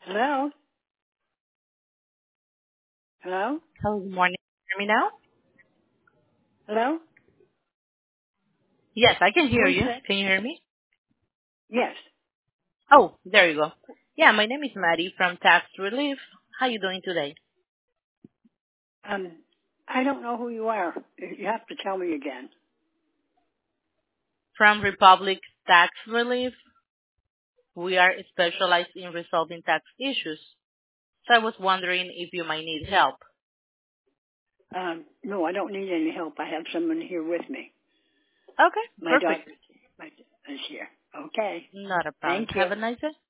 Hello? Hello? Hello, good morning. Can you hear me now? Hello? Yes, I can hear Who is you. it? Can you hear me? Yes. Oh, there you go. Yeah, my name is Maddie from Tax Relief. How you doing today? Um, I don't know who you are. You have to tell me again. From Republic Tax Relief, we are specialized in resolving tax issues. So I was wondering if you might need help. No, I don't need any help. I have someone here with me. Okay, My perfect. daughter is here. Okay. Not a problem. Thank you. Have a nice day.